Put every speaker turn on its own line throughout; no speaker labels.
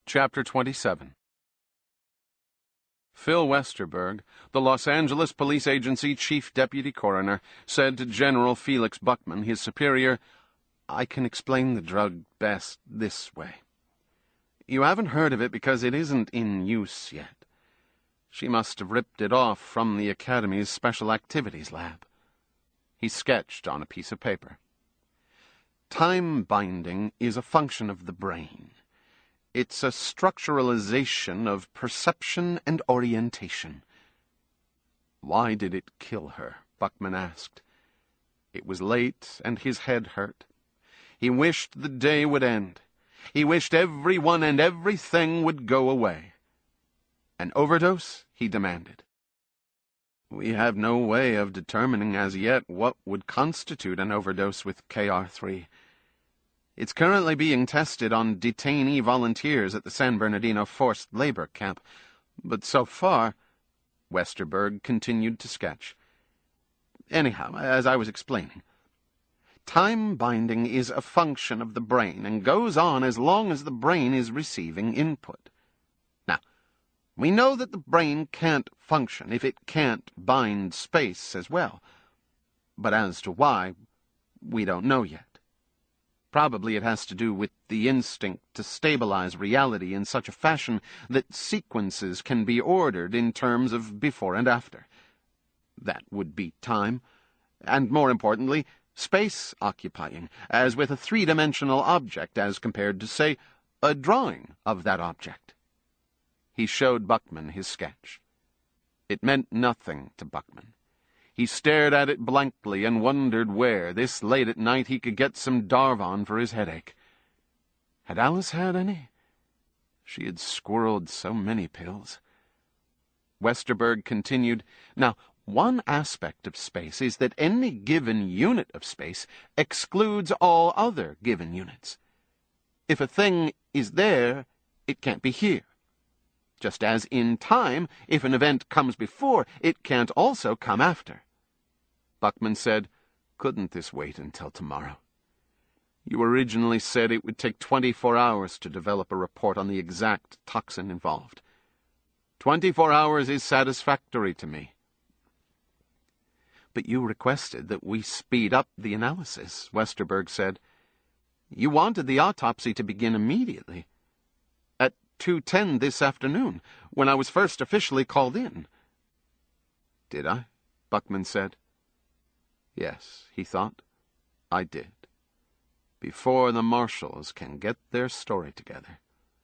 Chapter 27. Phil Westerberg, the Los Angeles Police Agency Chief Deputy Coroner, said to General Felix Buckman, his superior, "I can explain the drug best this way. You haven't heard of it because it isn't in use yet. She must have ripped it off from the Academy's Special Activities Lab." He sketched on a piece of paper. Time binding is a function of the brain. It's a structuralization of perception and orientation. "Why did it kill her?" Buckman asked. It was late, and his head hurt. He wished the day would end. He wished everyone and everything would go away. "An overdose?" he demanded. "We have no way of determining as yet what would constitute an overdose with KR3. It's currently being tested on detainee volunteers at the San Bernardino forced labor camp, but so far—" Westerberg continued to sketch. "Anyhow, as I was explaining, time binding is a function of the brain and goes on as long as the brain is receiving input. Now, we know that the brain can't function if it can't bind space as well, but as to why, we don't know yet. Probably it has to do with the instinct to stabilize reality in such a fashion that sequences can be ordered in terms of before and after. That would be time, and more importantly, space occupying, as with a three-dimensional object as compared to, say, a drawing of that object." He showed Buckman his sketch. It meant nothing to Buckman. He stared at it blankly and wondered where, this late at night, he could get some Darvon for his headache. Had Alice had any? She had squirreled so many pills. Westerberg continued, "Now, one aspect of space is that any given unit of space excludes all other given units. If a thing is there, it can't be here. Just as in time, if an event comes before, it can't also come after." Buckman said, "Couldn't this wait until tomorrow? You originally said it would take 24 hours to develop a report on the exact toxin involved. 24 hours is satisfactory to me." "But you requested that we speed up the analysis," Westerberg said. "You wanted the autopsy to begin immediately. At 2:10 this afternoon, when I was first officially called in." "Did I?" Buckman said. Yes, he thought, I did. Before the marshals can get their story together.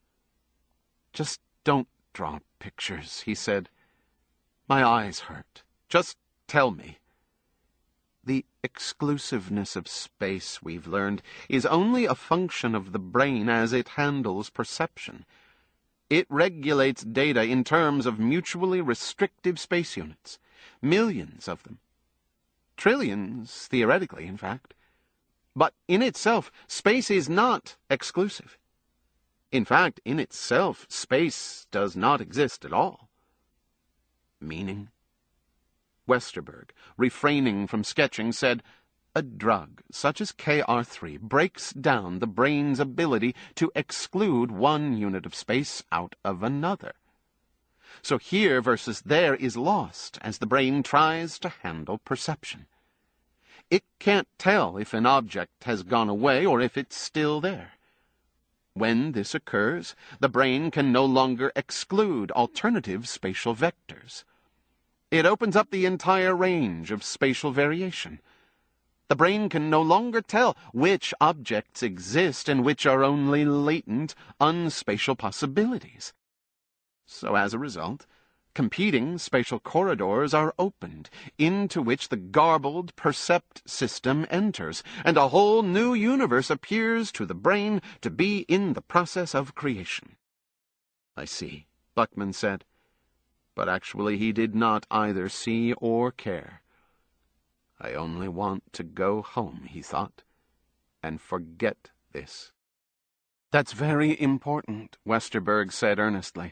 "Just don't draw pictures," he said. "My eyes hurt. Just tell me." The exclusiveness of space, we've learned, is only a function of the brain as it handles perception. It regulates data in terms of mutually restrictive space units, millions of them. Trillions, theoretically, in fact. But in itself, space is not exclusive. In fact, in itself, space does not exist at all. Meaning? Westerberg, refraining from sketching, said, "A drug, such as KR3, breaks down the brain's ability to exclude one unit of space out of another. So here versus there is lost as the brain tries to handle perception. It can't tell if an object has gone away or if it's still there. When this occurs, the brain can no longer exclude alternative spatial vectors. It opens up the entire range of spatial variation. The brain can no longer tell which objects exist and which are only latent, unspatial possibilities. So as a result, competing spatial corridors are opened, into which the garbled percept system enters, and a whole new universe appears to the brain to be in the process of creation." "I see," Buckman said. But actually he did not either see or care. "I only want to go home," he thought, "and forget this." "That's very important," Westerberg said earnestly.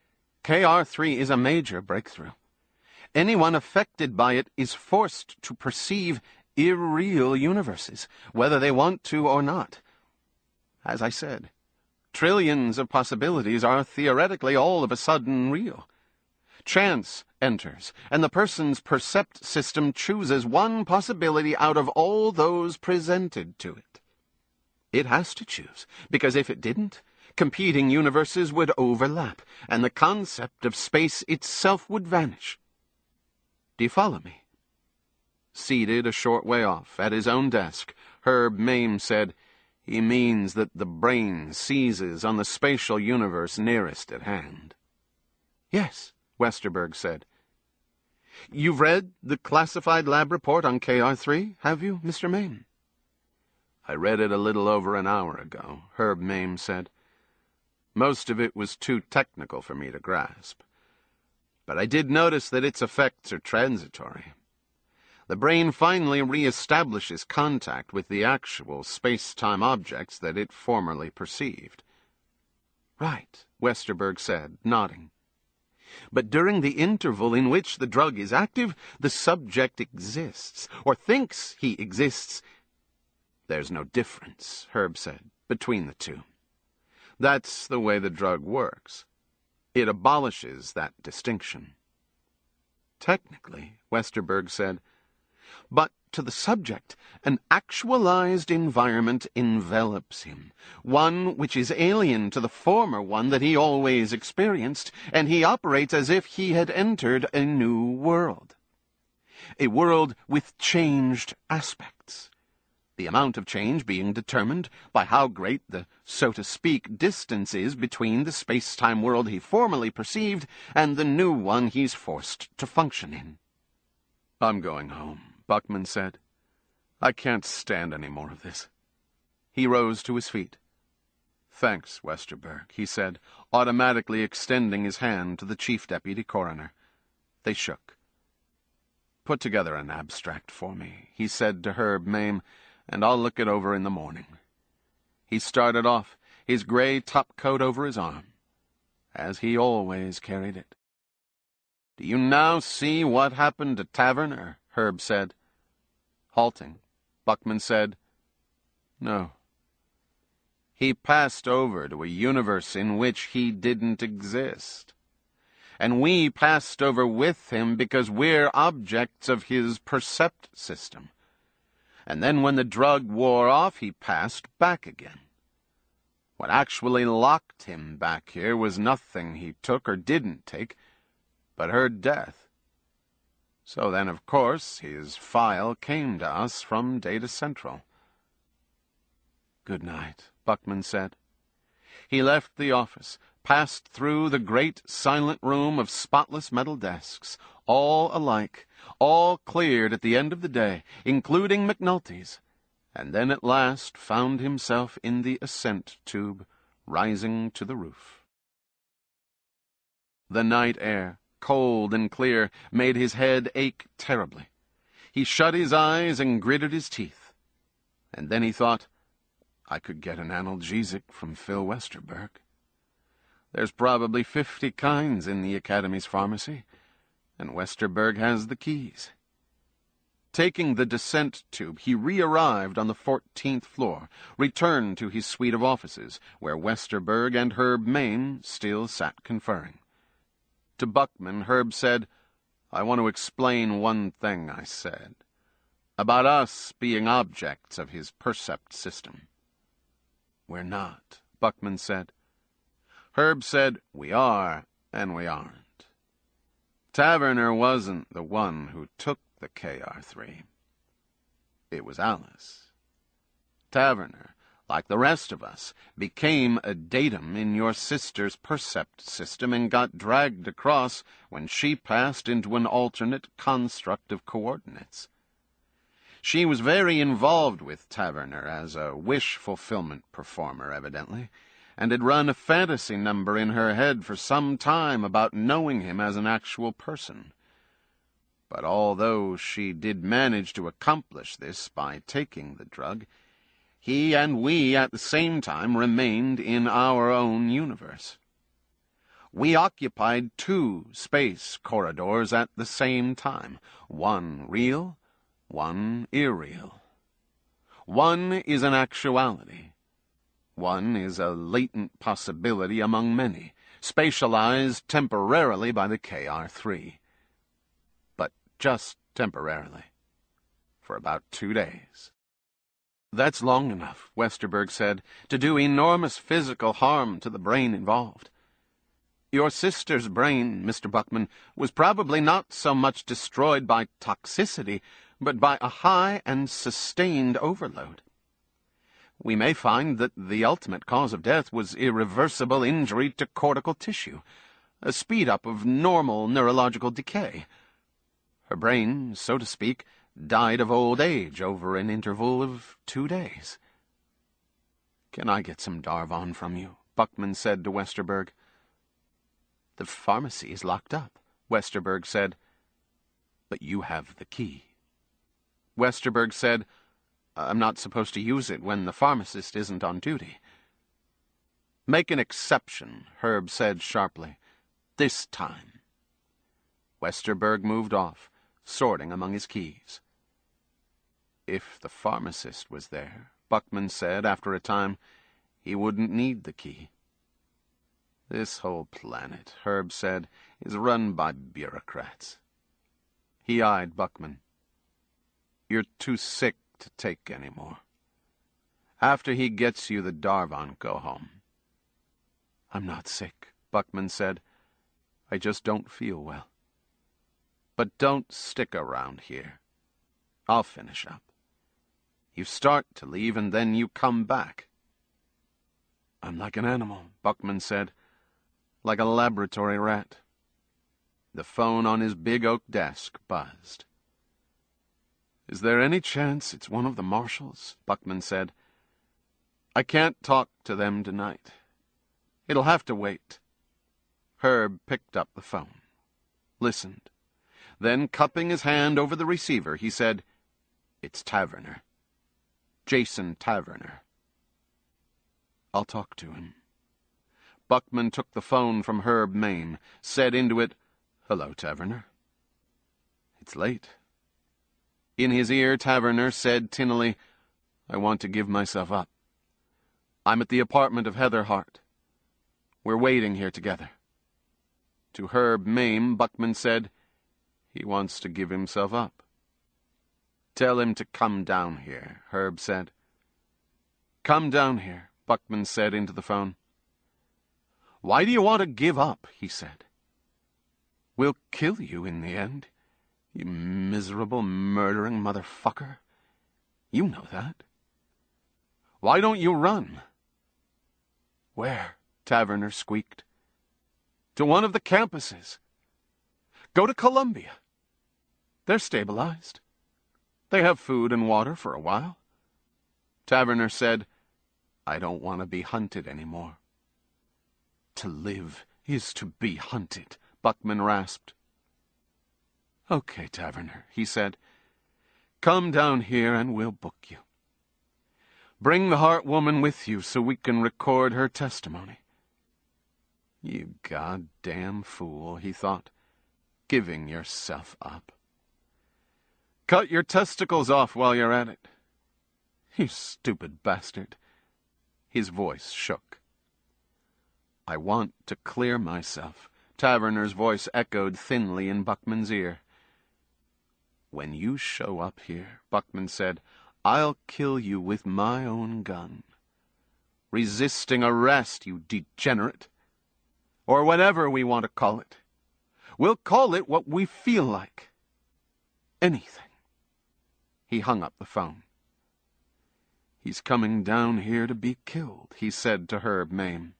KR3 is a major breakthrough. Anyone affected by it is forced to perceive irreal universes, whether they want to or not. As I said, Trillions of possibilities are theoretically all of a sudden real. Chance enters, and the person's percept system chooses one possibility out of all those presented to it. It has to choose, because if it didn't, competing universes would overlap, and the concept of space itself would vanish. Do you follow me? Seated a short way off, at his own desk, Herb Mame said, "He means that the brain seizes on the spatial universe nearest at hand." "Yes," Westerberg said. "You've read the classified lab report on KR3, have you, Mr. Mame?" "I read it a little over an hour ago," Herb Mame said. "Most of it was too technical for me to grasp. But I did notice that its effects are transitory. The brain finally re-establishes contact with the actual space-time objects that it formerly perceived." "Right," Westerberg said, nodding. "But during the interval in which the drug is active, the subject exists, or thinks he exists." "There's no difference," Herb said, "between the two. That's the way the drug works. It abolishes that distinction." "Technically," Westerberg said. "But to the subject, an actualized environment envelops him, one which is alien to the former one that he always experienced, and he operates as if he had entered a new world. A world with changed aspects. The amount of change being determined by how great the, so to speak, distance is between the space-time world he formerly perceived and the new one he's forced to function in." "I'm going home," Buckman said. "I can't stand any more of this." He rose to his feet. "Thanks, Westerberg," he said, automatically extending his hand to the chief deputy coroner. They shook. "Put together an abstract for me," he said to Herb Mame, "and I'll look it over in the morning." He started off, his gray topcoat over his arm, as he always carried it. "Do you now see what happened to Taverner?" Herb said. Halting, Buckman said, "No." "He passed over to a universe in which he didn't exist. And we passed over with him because we're objects of his percept system. And then when the drug wore off, he passed back again. What actually locked him back here was nothing he took or didn't take, but her death. So then, of course, his file came to us from Data Central." "Good night," Buckman said. He left the office, passed through the great silent room of spotless metal desks, all alike, all cleared at the end of the day, including McNulty's, and then at last found himself in the ascent tube, rising to the roof. The night air, cold and clear, made his head ache terribly. He shut his eyes and gritted his teeth. And then he thought, I could get an analgesic from Phil Westerberg. There's probably 50 kinds in the Academy's pharmacy, and Westerberg has the keys. Taking the descent tube, he re-arrived on the 14th floor, returned to his suite of offices, where Westerberg and Herb Mame still sat conferring. To Buckman, Herb said, "I want to explain one thing I said, about us being objects of his percept system." "We're not," Buckman said. Herb said, "We are, and we aren't. Taverner wasn't the one who took the KR3. It was Alice. Taverner, like the rest of us, became a datum in your sister's percept system and got dragged across when she passed into an alternate construct of coordinates. She was very involved with Taverner as a wish-fulfillment performer, evidently, and had run a fantasy number in her head for some time about knowing him as an actual person. But although she did manage to accomplish this by taking the drug, he and we at the same time remained in our own universe. We occupied 2 space corridors at the same time, one real, one irreal. One is an actuality. One is a latent possibility among many, spatialized temporarily by the KR3. But just temporarily. For about 2 days. That's long enough, Westerberg said, to do enormous physical harm to the brain involved. Your sister's brain, Mr. Buckman, was probably not so much destroyed by toxicity, but by a high and sustained overload. We may find that the ultimate cause of death was irreversible injury to cortical tissue, a speed-up of normal neurological decay. Her brain, so to speak, died of old age over an interval of 2 days. "Can I get some Darvon from you?" Buckman said to Westerberg. "The pharmacy is locked up," Westerberg said. "But you have the key." Westerberg said, "I'm not supposed to use it when the pharmacist isn't on duty." "Make an exception," Herb said sharply. "This time." Westerberg moved off, sorting among his keys. "If the pharmacist was there," Buckman said after a time, "he wouldn't need the key." "This whole planet," Herb said, "is run by bureaucrats." He eyed Buckman. "You're too sick to take any more. After he gets you the Darvon, go home." "I'm not sick," Buckman said. "I just don't feel well." "But don't stick around here. I'll finish up. You start to leave and then you come back." "I'm like an animal," Buckman said. "Like a laboratory rat." The phone on his big oak desk buzzed. "Is there any chance it's one of the marshals?" Buckman said. "I can't talk to them tonight. It'll have to wait." Herb picked up the phone, listened. Then, cupping his hand over the receiver, he said, "It's Taverner. Jason Taverner." "I'll talk to him." Buckman took the phone from Herb Mame, said into it, "Hello, Taverner." "It's late." In his ear, Taverner said tinnily, "I want to give myself up. I'm at the apartment of Heather Hart. We're waiting here together." To Herb Mame, Buckman said, "He wants to give himself up." "Tell him to come down here," Herb said. "Come down here," Buckman said into the phone. "Why do you want to give up?" he said. "We'll kill you in the end, you miserable, murdering motherfucker. You know that. Why don't you run?" "Where?" Taverner squeaked. "To one of the campuses. Go to Columbia. They're stabilized. They have food and water for a while." Taverner said, "I don't want to be hunted anymore." "To live is to be hunted," Buckman rasped. "Okay, Taverner," he said. "Come down here and we'll book you. Bring the Hart woman with you so we can record her testimony." You goddamn fool, he thought, giving yourself up. "Cut your testicles off while you're at it. You stupid bastard." His voice shook. "I want to clear myself," Taverner's voice echoed thinly in Buckman's ear. "When you show up here," Buckman said, "I'll kill you with my own gun. Resisting arrest, you degenerate. Or whatever we want to call it. We'll call it what we feel like. Anything." He hung up the phone. "He's coming down here to be killed," he said to Herb Mame.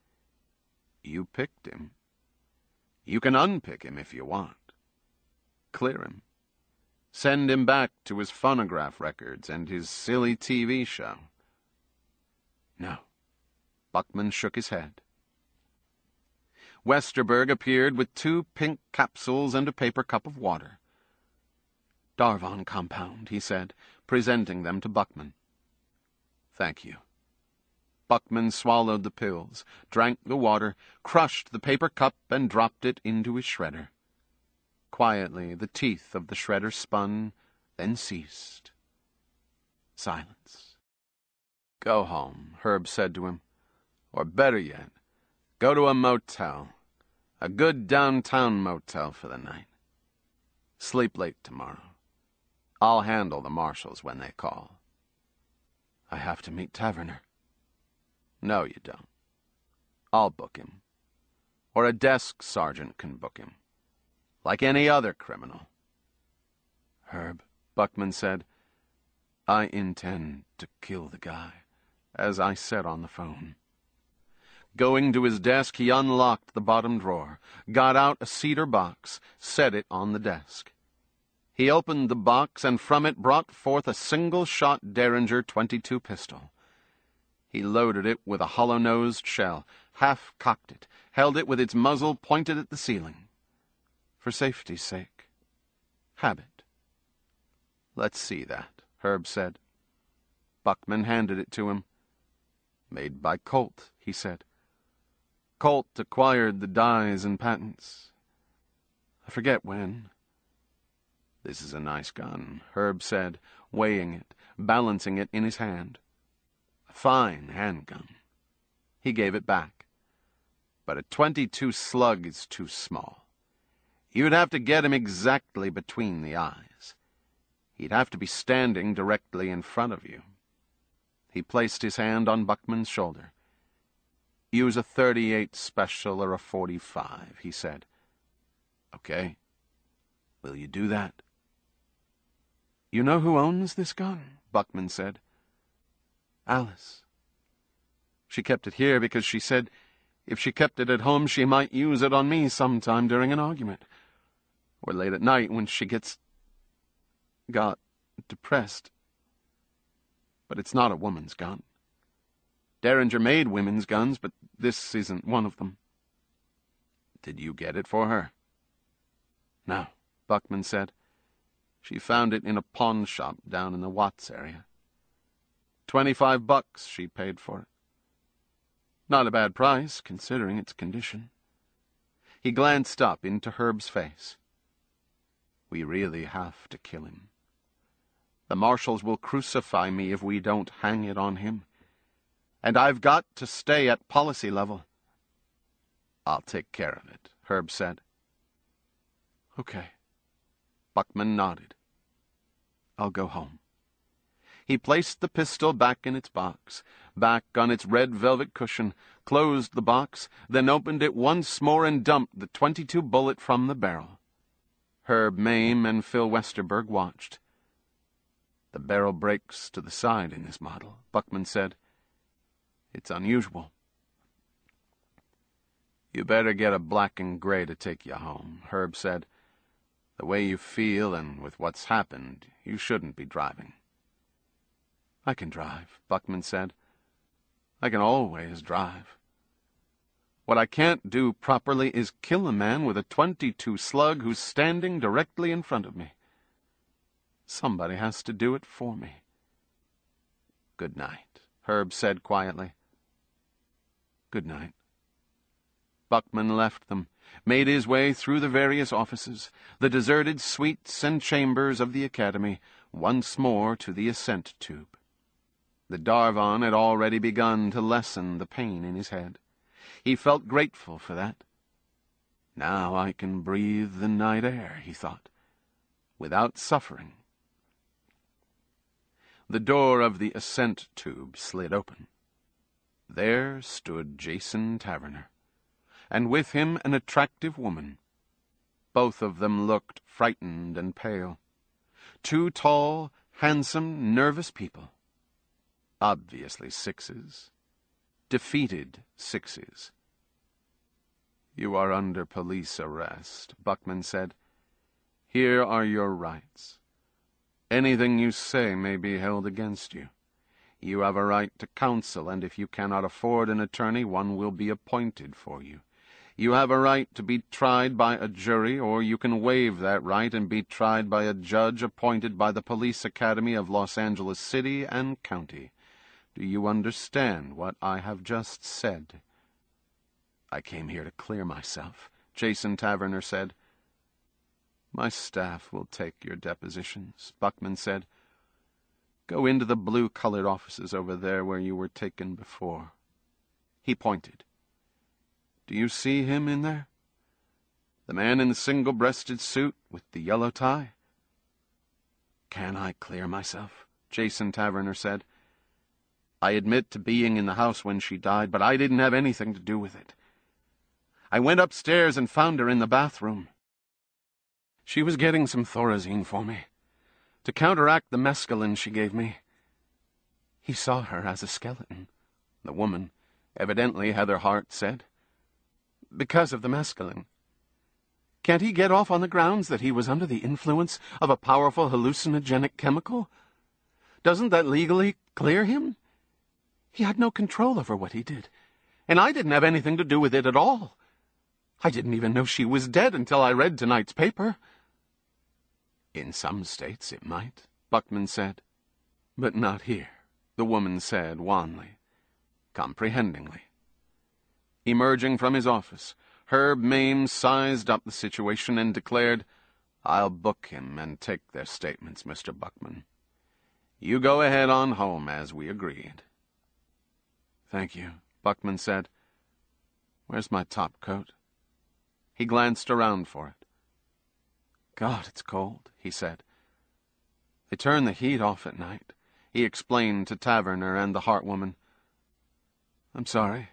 "You picked him. You can unpick him if you want. Clear him. Send him back to his phonograph records and his silly TV show." "No." Buckman shook his head. Westerberg appeared with 2 pink capsules and a paper cup of water. "Darvon compound," he said, presenting them to Buckman. "Thank you." Buckman swallowed the pills, drank the water, crushed the paper cup, and dropped it into his shredder. Quietly, the teeth of the shredder spun, then ceased. Silence. Go home, Herb said to him. Or better yet, go to a motel. A good downtown motel for the night. Sleep late tomorrow. I'll handle the marshals when they call. I have to meet Taverner. No, you don't. I'll book him. Or a desk sergeant can book him. Like any other criminal. Herb, Buckman said, I intend to kill the guy, as I said on the phone. Going to his desk, he unlocked the bottom drawer, got out a cedar box, set it on the desk. He opened the box and from it brought forth a single-shot Derringer .22 pistol. He loaded it with a hollow-nosed shell, half-cocked it, held it with its muzzle pointed at the ceiling. For safety's sake. Habit. Let's see that, Herb said. Buckman handed it to him. Made by Colt, he said. Colt acquired the dies and patents. I forget when. This is a nice gun, Herb said, weighing it, balancing it in his hand. A fine handgun. He gave it back. But a .22 slug is too small. You'd have to get him exactly between the eyes. He'd have to be standing directly in front of you. He placed his hand on Buckman's shoulder. Use a .38 special or a .45, he said. Okay. Will you do that? You know who owns this gun? Buckman said. Alice. She kept it here because she said if she kept it at home she might use it on me sometime during an argument. Or late at night when she got depressed. But it's not a woman's gun. Derringer made women's guns, but this isn't one of them. Did you get it for her? No, Buckman said. She found it in a pawn shop down in the Watts area. $25 she paid for it. Not a bad price, considering its condition. He glanced up into Herb's face. We really have to kill him. The marshals will crucify me if we don't hang it on him. And I've got to stay at policy level. I'll take care of it, Herb said. Okay. Buckman nodded. I'll go home. He placed the pistol back in its box, back on its red velvet cushion, closed the box, then opened it once more and dumped the .22 bullet from the barrel. Herb Mame and Phil Westerberg watched. The barrel breaks to the side in this model, Buckman said. It's unusual. You better get a black and gray to take you home, Herb said. The way you feel and with what's happened, you shouldn't be driving. I can drive, Buckman said. I can always drive. What I can't do properly is kill a man with a .22 slug who's standing directly in front of me. Somebody has to do it for me. Good night, Herb said quietly. Good night. Buckman left them, made his way through the various offices, the deserted suites and chambers of the academy, once more to the ascent tube. The Darvon had already begun to lessen the pain in his head. He felt grateful for that. Now I can breathe the night air, he thought, without suffering. The door of the ascent tube slid open. There stood Jason Taverner, and with him an attractive woman. Both of them looked frightened and pale. Two tall, handsome, nervous people. Obviously sixes. Defeated sixes. You are under police arrest, Buckman said. Here are your rights. Anything you say may be held against you. You have a right to counsel, and if you cannot afford an attorney, one will be appointed for you. You have a right to be tried by a jury, or you can waive that right and be tried by a judge appointed by the Police Academy of Los Angeles City and County. Do you understand what I have just said? I came here to clear myself, Jason Taverner said. My staff will take your depositions, Buckman said. Go into the blue-colored offices over there where you were taken before." He pointed. "Do you see him in there? The man in the single-breasted suit with the yellow tie?" "Can I clear myself?" Jason Taverner said. "I admit to being in the house when she died, but I didn't have anything to do with it. I went upstairs and found her in the bathroom. She was getting some Thorazine for me, to counteract the mescaline she gave me." He saw her as a skeleton, the woman, evidently Heather Hart said. "Because of the mescaline. Can't he get off on the grounds that he was under the influence of a powerful hallucinogenic chemical? Doesn't that legally clear him? He had no control over what he did, and I didn't have anything to do with it at all. I didn't even know she was dead until I read tonight's paper." "In some states it might," Buckman said. "But not here," the woman said wanly, comprehendingly. Emerging from his office, Herb Mame sized up the situation and declared, "I'll book him and take their statements, Mr. Buckman. You go ahead on home as we agreed." "Thank you," Buckman said. "Where's my top coat?" He glanced around for it. "God, it's cold," he said. "They turn the heat off at night," he explained to Taverner and the Hart woman. "I'm sorry."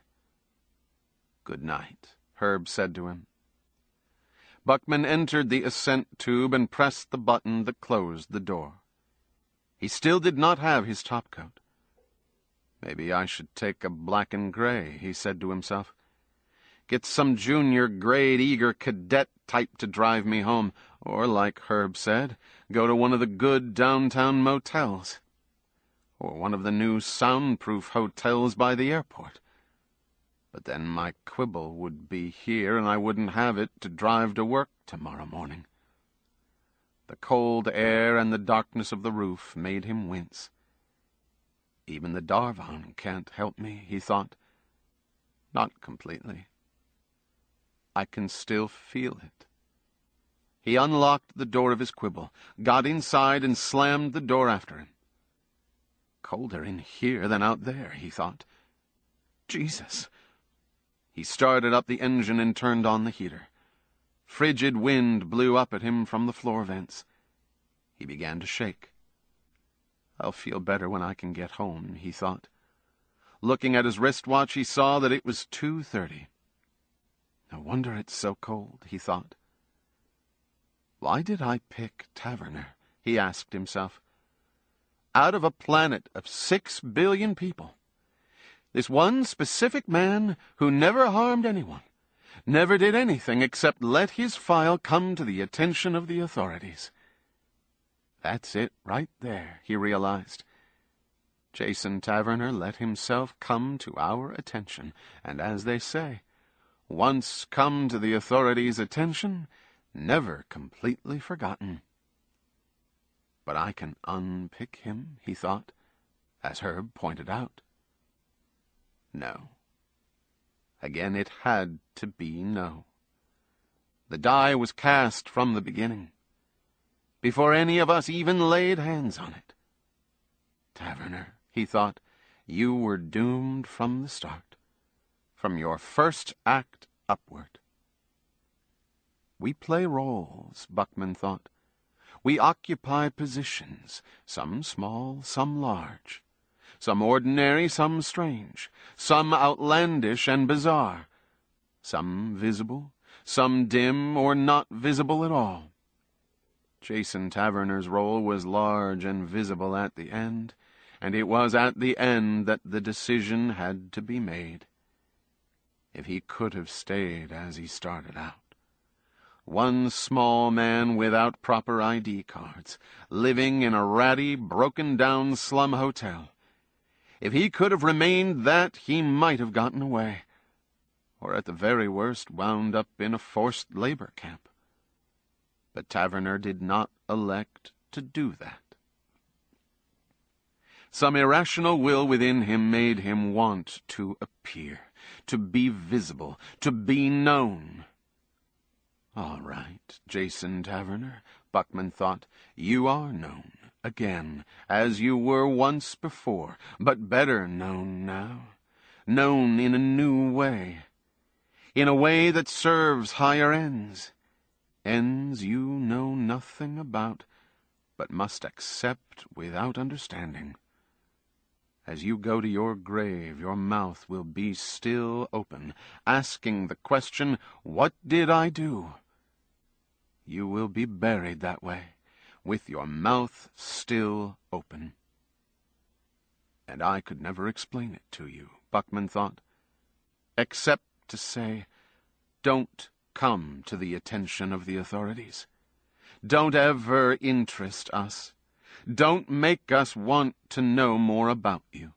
"Good night," Herb said to him. Buckman entered the ascent tube and pressed the button that closed the door. He still did not have his topcoat. "Maybe I should take a black and gray," he said to himself. "Get some junior-grade eager cadet type to drive me home, or, like Herb said, go to one of the good downtown motels, or one of the new soundproof hotels by the airport. But then my quibble would be here, and I wouldn't have it to drive to work tomorrow morning." The cold air and the darkness of the roof made him wince. "Even the Darvan can't help me," he thought. "Not completely. I can still feel it." He unlocked the door of his quibble, got inside, and slammed the door after him. "Colder in here than out there," he thought. "Jesus!" He started up the engine and turned on the heater. Frigid wind blew up at him from the floor vents. He began to shake. "I'll feel better when I can get home," he thought. Looking at his wristwatch, he saw that it was 2:30. "No wonder it's so cold," he thought. "Why did I pick Taverner?" he asked himself. Out of a planet of 6 billion people, this one specific man who never harmed anyone, never did anything except let his file come to the attention of the authorities. That's it right there, he realized. Jason Taverner let himself come to our attention, and as they say, once come to the authorities' attention, never completely forgotten. But I can unpick him, he thought, as Herb pointed out. No. Again it had to be no. The die was cast from the beginning, before any of us even laid hands on it. Taverner, he thought, you were doomed from the start, from your first act upward. We play roles, Buckman thought. We occupy positions, some small, some large, some ordinary, some strange, some outlandish and bizarre, some visible, some dim or not visible at all. Jason Taverner's role was large and visible at the end, and it was at the end that the decision had to be made. If he could have stayed as he started out, one small man without proper ID cards, living in a ratty, broken-down slum hotel, if he could have remained that, he might have gotten away, or at the very worst wound up in a forced labor camp. But Taverner did not elect to do that. Some irrational will within him made him want to appear, to be visible, to be known. All right, Jason Taverner, Buckman thought, you are known. again, as you were once before, but better known now, known in a new way, in a way that serves higher ends, ends you know nothing about, but must accept without understanding. As you go to your grave, your mouth will be still open, asking the question, "What did I do?" You will be buried that way, with your mouth still open. And I could never explain it to you, Buckman thought, except to say, don't come to the attention of the authorities. Don't ever interest us. Don't make us want to know more about you.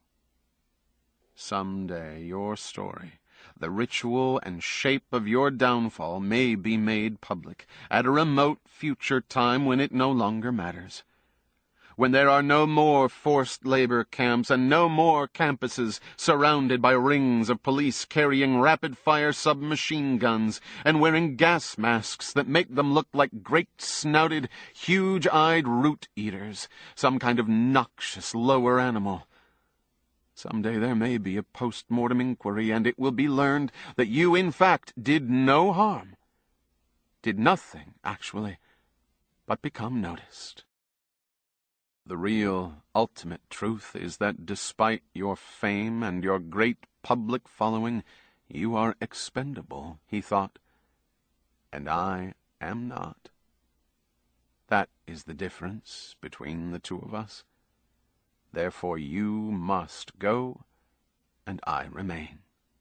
Someday your story, the ritual and shape of your downfall, may be made public at a remote future time when it no longer matters. When there are no more forced labor camps and no more campuses surrounded by rings of police carrying rapid-fire submachine guns and wearing gas masks that make them look like great-snouted, huge-eyed root-eaters, some kind of noxious lower animal. Someday there may be a post-mortem inquiry, and it will be learned that you, in fact, did no harm, did nothing, actually, but become noticed. The real, ultimate truth is that despite your fame and your great public following, you are expendable, he thought, and I am not. That is the difference between the two of us. Therefore you must go, and I remain.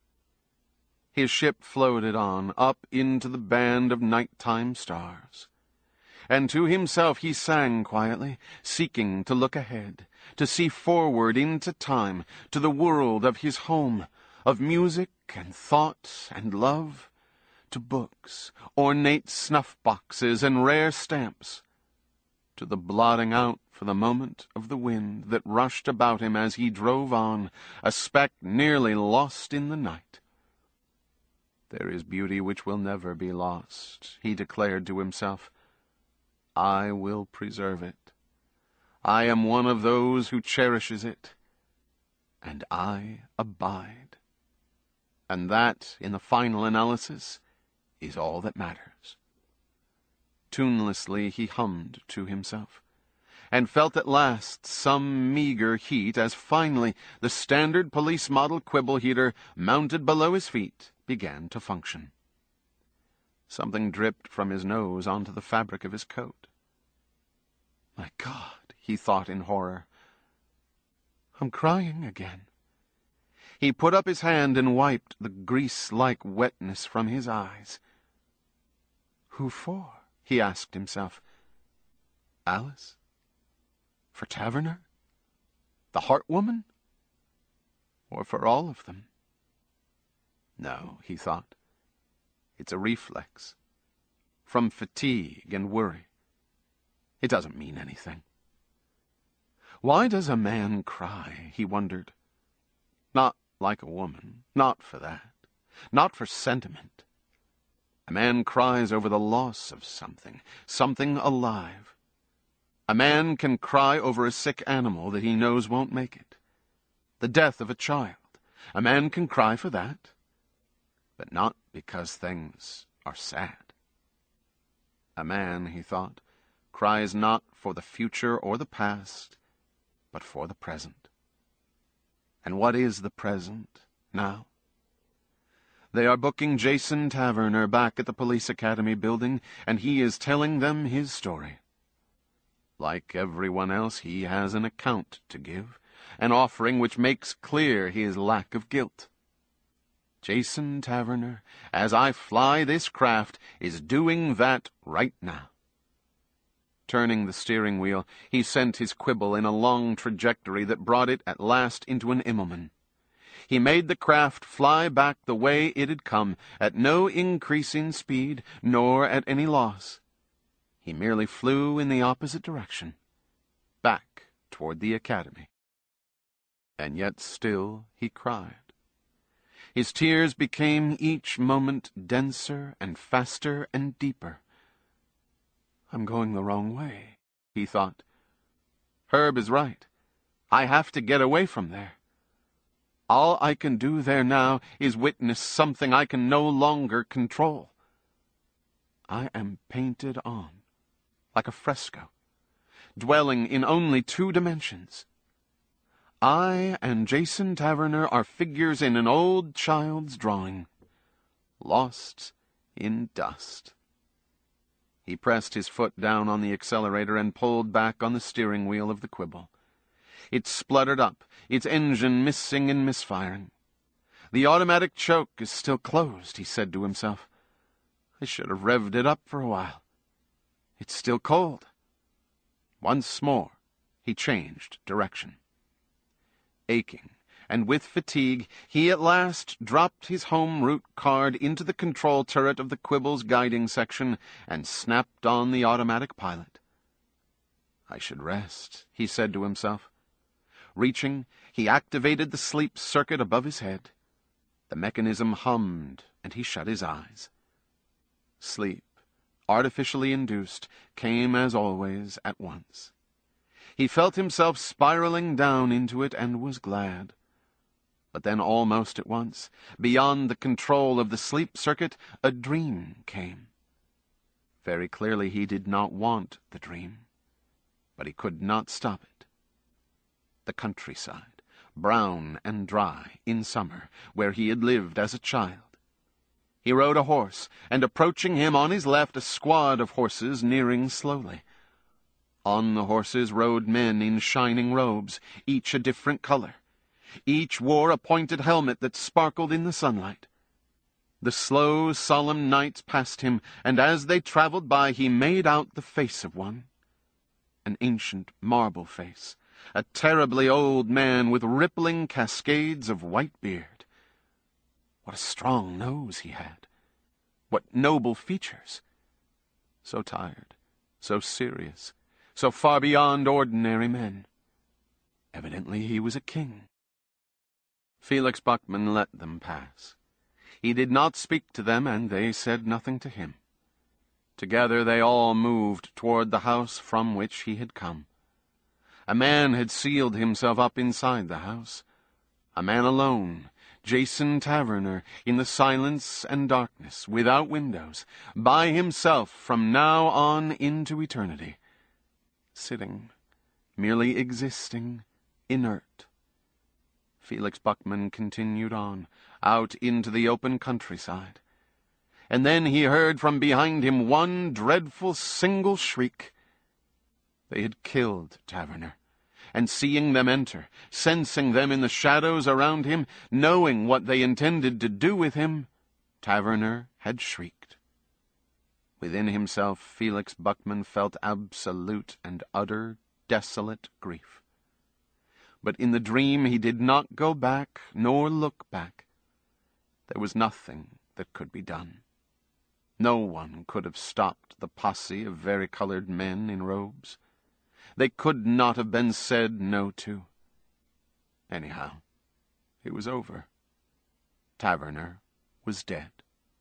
His ship floated on, up into the band of nighttime stars. And to himself he sang quietly, seeking to look ahead, to see forward into time, to the world of his home, of music and thought and love, to books, ornate snuff-boxes and rare stamps, to the blotting out for the moment of the wind that rushed about him as he drove on, a speck nearly lost in the night. There is beauty which will never be lost, he declared to himself. I will preserve it. I am one of those who cherishes it, and I abide. And that, in the final analysis, is all that matters. Tunelessly he hummed to himself, and felt at last some meager heat as finally the standard police model quibble heater mounted below his feet began to function. Something dripped from his nose onto the fabric of his coat. My God, he thought in horror. I'm crying again. He put up his hand and wiped the grease-like wetness from his eyes. Who for? He asked himself. Alice? For Taverner? The Heart Woman? Or for all of them? No, he thought. It's a reflex. From fatigue and worry. It doesn't mean anything. Why does a man cry, he wondered. Not like a woman, not for that, not for sentiment. A man cries over the loss of something, something alive. A man can cry over a sick animal that he knows won't make it. The death of a child. A man can cry for that. But not because things are sad. A man, he thought, cries not for the future or the past, but for the present. And what is the present now? They are booking Jason Taverner back at the Police Academy building, and he is telling them his story. Like everyone else, he has an account to give, an offering which makes clear his lack of guilt. Jason Taverner, as I fly this craft, is doing that right now. Turning the steering wheel, he sent his quibble in a long trajectory that brought it at last into an Immelmann. He made the craft fly back the way it had come, at no increase in speed, nor at any loss. He merely flew in the opposite direction, back toward the academy. And yet still he cried. His tears became each moment denser and faster and deeper. I'm going the wrong way, he thought. Herb is right. I have to get away from there. All I can do there now is witness something I can no longer control. I am painted on, like a fresco, dwelling in only 2 dimensions. I and Jason Taverner are figures in an old child's drawing, lost in dust. He pressed his foot down on the accelerator and pulled back on the steering wheel of the Quibble. It spluttered up, its engine missing and misfiring. The automatic choke is still closed, he said to himself. I should have revved it up for a while. It's still cold. Once more, he changed direction. Aching, and with fatigue, he at last dropped his home route card into the control turret of the Quibble's guiding section and snapped on the automatic pilot. I should rest, he said to himself. Reaching, he activated the sleep circuit above his head. The mechanism hummed, and he shut his eyes. Sleep, artificially induced, came as always at once. He felt himself spiraling down into it and was glad. But then almost at once, beyond the control of the sleep circuit, a dream came. Very clearly he did not want the dream, but he could not stop it. The countryside, brown and dry in summer, where he had lived as a child. He rode a horse, and approaching him on his left a squad of horses nearing slowly. On the horses rode men in shining robes, each a different color. Each wore a pointed helmet that sparkled in the sunlight. The slow, solemn knights passed him, and as they traveled by he made out the face of one. An ancient marble face, a terribly old man with rippling cascades of white beard. What a strong nose he had! What noble features! So tired, so serious, so far beyond ordinary men. Evidently he was a king. Felix Buckman let them pass. He did not speak to them, and they said nothing to him. Together they all moved toward the house from which he had come. A man had sealed himself up inside the house. A man alone, Jason Taverner, in the silence and darkness, without windows, by himself from now on into eternity. Sitting, merely existing, inert. Felix Buckman continued on, out into the open countryside. And then he heard from behind him one dreadful single shriek. They had killed Taverner, and seeing them enter, sensing them in the shadows around him, knowing what they intended to do with him, Taverner had shrieked. Within himself, Felix Buckman felt absolute and utter desolate grief. But in the dream he did not go back, nor look back. There was nothing that could be done. No one could have stopped the posse of varicolored men in robes. They could not have been said no to. Anyhow, it was over. Taverner was dead.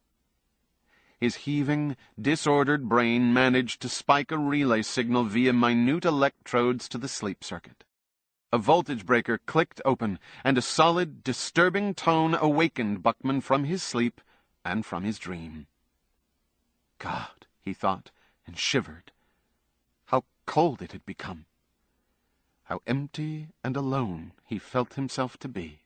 His heaving, disordered brain managed to spike a relay signal via minute electrodes to the sleep circuit. A voltage breaker clicked open, and a solid, disturbing tone awakened Buckman from his sleep and from his dream. God, he thought, and shivered. How cold it had become. How empty and alone he felt himself to be.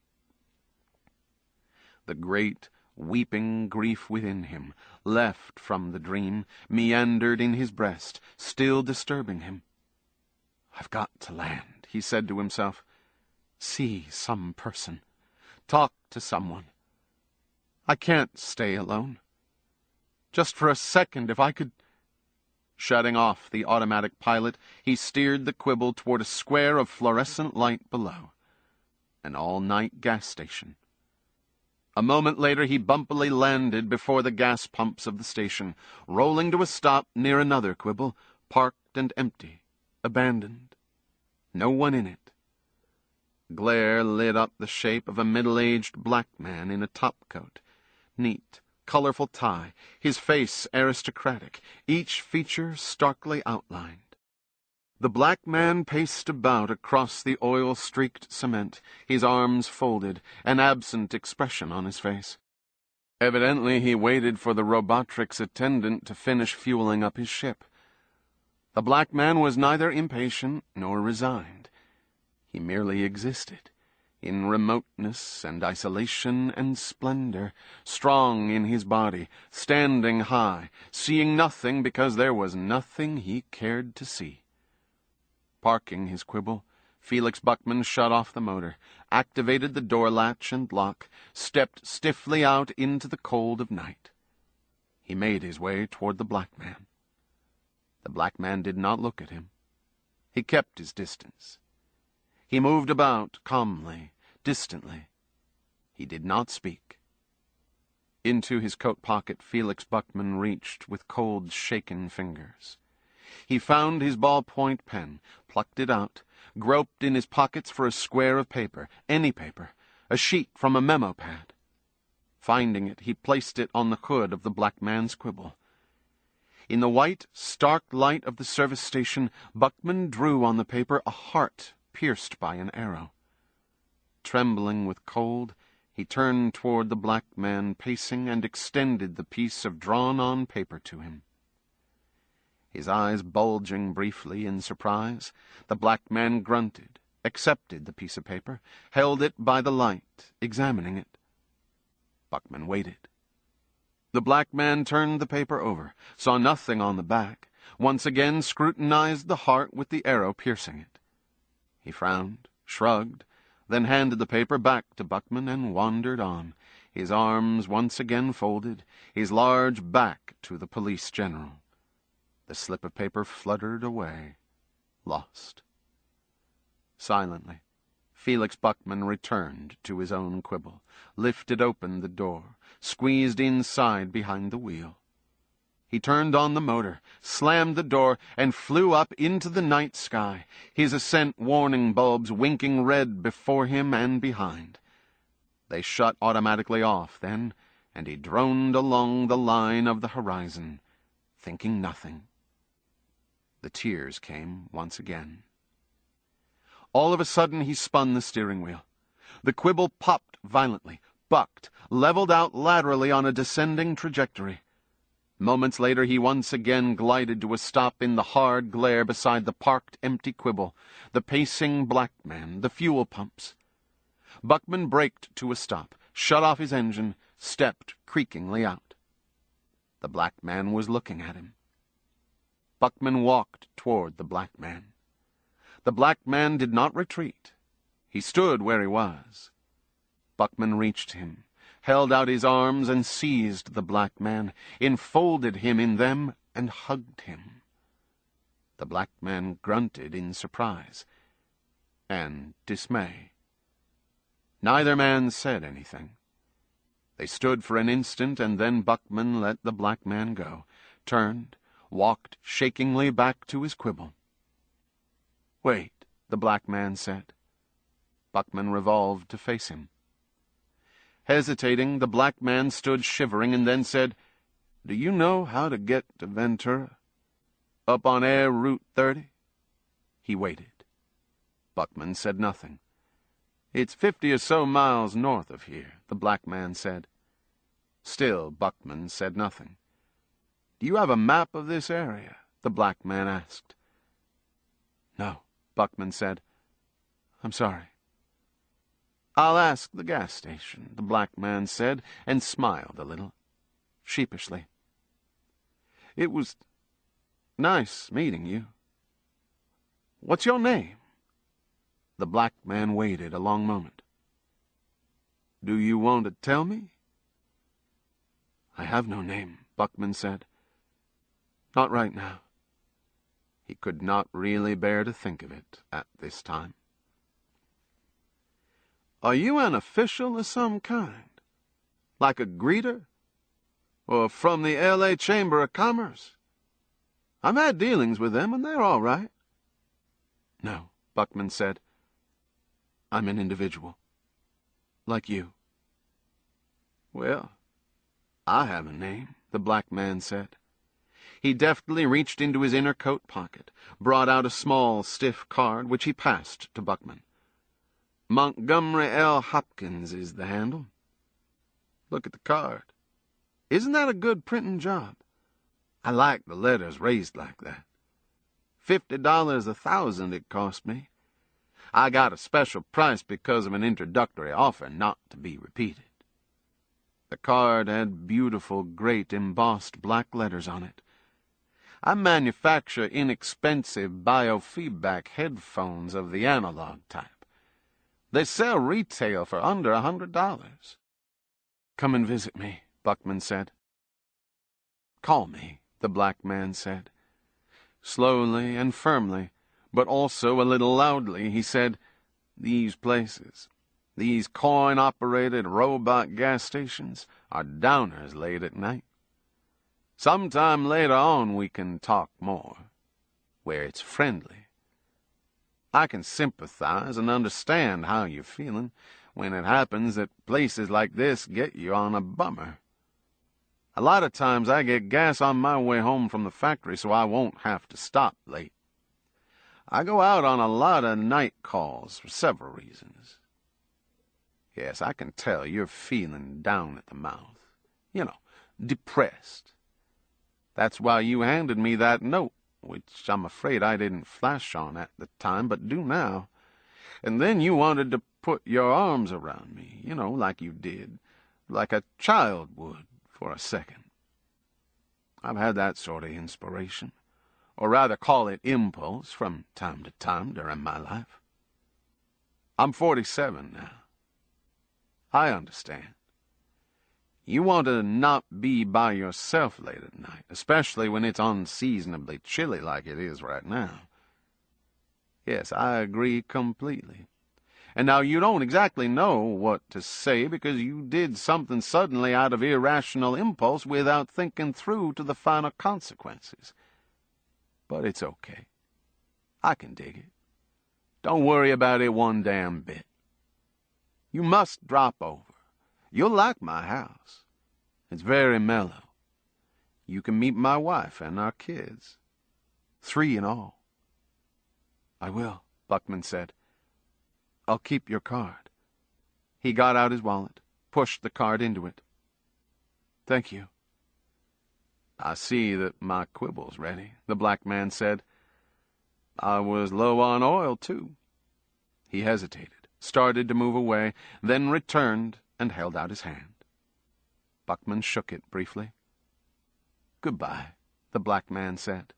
The great, weeping grief within him, left from the dream, meandered in his breast, still disturbing him. I've got to land, he said to himself. See some person. Talk to someone. I can't stay alone. Just for a second, if I could... Shutting off the automatic pilot, he steered the Quibble toward a square of fluorescent light below. An all-night gas station. A moment later he bumpily landed before the gas pumps of the station, rolling to a stop near another Quibble, parked and empty, abandoned. No one in it. Glare lit up the shape of a middle-aged black man in a topcoat, neat, colorful tie, his face aristocratic, each feature starkly outlined. The black man paced about across the oil-streaked cement, his arms folded, an absent expression on his face. Evidently he waited for the Robotrix attendant to finish fueling up his ship. The black man was neither impatient nor resigned. He merely existed, in remoteness and isolation and splendor, strong in his body, standing high, seeing nothing because there was nothing he cared to see. Parking his quibble, Felix Buckman shut off the motor, activated the door latch and lock, stepped stiffly out into the cold of night. He made his way toward the black man. The black man did not look at him. He kept his distance. He moved about calmly, distantly. He did not speak. Into his coat pocket Felix Buckman reached with cold, shaken fingers. He found his ballpoint pen, plucked it out, groped in his pockets for a square of paper, any paper, a sheet from a memo pad. Finding it, he placed it on the hood of the black man's quibble. In the white, stark light of the service station, Buckman drew on the paper a heart pierced by an arrow. Trembling with cold, he turned toward the black man pacing and extended the piece of drawn-on paper to him. His eyes bulging briefly in surprise, the black man grunted, accepted the piece of paper, held it by the light, examining it. Buckman waited. The black man turned the paper over, saw nothing on the back, once again scrutinized the heart with the arrow piercing it. He frowned, shrugged, then handed the paper back to Buckman and wandered on, his arms once again folded, his large back to the police general. The slip of paper fluttered away, lost. Silently, Felix Buckman returned to his own quibble, lifted open the door, squeezed inside behind the wheel. He turned on the motor, slammed the door, and flew up into the night sky, his ascent warning bulbs winking red before him and behind. They shut automatically off then, and he droned along the line of the horizon, thinking nothing. The tears came once again. All of a sudden he spun the steering wheel. The quibble popped violently, bucked, leveled out laterally on a descending trajectory. Moments later he once again glided to a stop in the hard glare beside the parked empty quibble, the pacing black man, the fuel pumps. Buckman braked to a stop, shut off his engine, stepped creakingly out. The black man was looking at him. Buckman walked toward the black man. The black man did not retreat. He stood where he was. Buckman reached him, held out his arms and seized the black man, enfolded him in them and hugged him. The black man grunted in surprise and dismay. Neither man said anything. They stood for an instant, and then Buckman let the black man go, turned, walked shakingly back to his quibble. "Wait," the black man said. Buckman revolved to face him. Hesitating, the black man stood shivering and then said, "Do you know how to get to Ventura? Up on Air Route 30? He waited. Buckman said nothing. "It's 50 or so miles north of here," the black man said. Still Buckman said nothing. "Do you have a map of this area?" the black man asked. "No," Buckman said. "I'm sorry." "I'll ask the gas station," the black man said, and smiled a little, sheepishly. "It was nice meeting you. What's your name?" The black man waited a long moment. "Do you want to tell me?" "I have no name," Buckman said. "Not right now." He could not really bear to think of it at this time. "Are you an official of some kind? Like a greeter? Or from the L.A. Chamber of Commerce? I've had dealings with them, and they're all right." "No," Buckman said. "I'm an individual. Like you." "Well, I have a name," the black man said. He deftly reached into his inner coat pocket, brought out a small, stiff card, which he passed to Buckman. Montgomery L. Hopkins is the handle. Look at the card. Isn't that a good printing job? I like the letters raised like that. $50 1,000 it cost me. I got a special price because of an introductory offer not to be repeated. The card had beautiful, great, embossed black letters on it. I manufacture inexpensive biofeedback headphones of the analog type. They sell retail for under $100. Come and visit me, Buckman said. Call me, the black man said. Slowly and firmly, but also a little loudly, he said, these places, these coin-operated robot gas stations, are downers late at night. Sometime later on we can talk more, where it's friendly. I can sympathize and understand how you're feeling when it happens that places like this get you on a bummer. A lot of times I get gas on my way home from the factory so I won't have to stop late. I go out on a lot of night calls for several reasons. Yes, I can tell you're feeling down at the mouth. You know, depressed. That's why you handed me that note, which I'm afraid I didn't flash on at the time, but do now. And then you wanted to put your arms around me, you know, like you did, like a child would, for a second. I've had that sort of inspiration, or rather call it impulse, from time to time during my life. I'm 47 now. I understand. You want to not be by yourself late at night, especially when it's unseasonably chilly like it is right now. Yes, I agree completely. And now you don't exactly know what to say because you did something suddenly out of irrational impulse without thinking through to the final consequences. But it's okay. I can dig it. Don't worry about it one damn bit. You must drop over. You'll like my house. It's very mellow. You can meet my wife and our kids. 3 in all. I will, Buckman said. I'll keep your card. He got out his wallet, pushed the card into it. Thank you. I see that my quibble's ready, the black man said. I was low on oil, too. He hesitated, started to move away, then returned and held out his hand. Buckman shook it briefly. Goodbye, the black man said.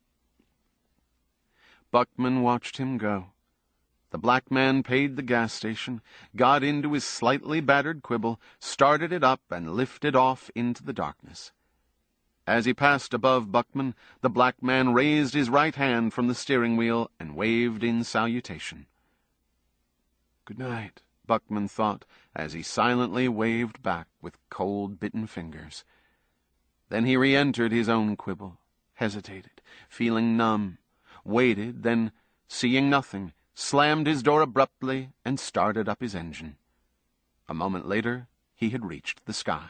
Buckman watched him go. The black man paid the gas station, got into his slightly battered quibble, started it up, and lifted off into the darkness. As he passed above Buckman, the black man raised his right hand from the steering wheel and waved in salutation. Good night, Buckman thought, as he silently waved back with cold, bitten fingers. Then he re-entered his own quibble, hesitated, feeling numb, waited, then, seeing nothing, slammed his door abruptly and started up his engine. A moment later, he had reached the sky.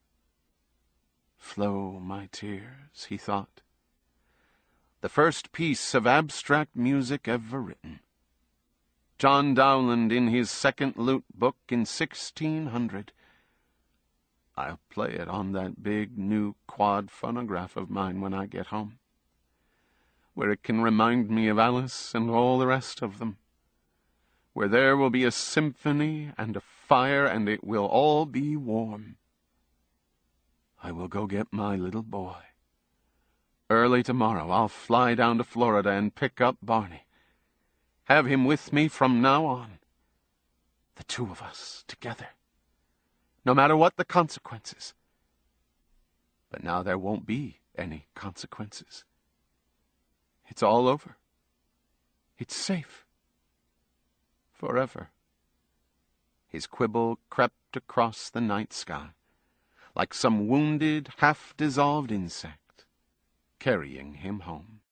Flow my tears, he thought. The first piece of abstract music ever written. John Dowland in his second lute book in 1600. I'll play it on that big new quad phonograph of mine when I get home, where it can remind me of Alice and all the rest of them, where there will be a symphony and a fire and it will all be warm. I will go get my little boy. Early tomorrow I'll fly down to Florida and pick up Barney. Have him with me from now on. The 2 of us together. No matter what the consequences. But now there won't be any consequences. It's all over. It's safe. Forever. His quibble crept across the night sky, like some wounded, half-dissolved insect, carrying him home.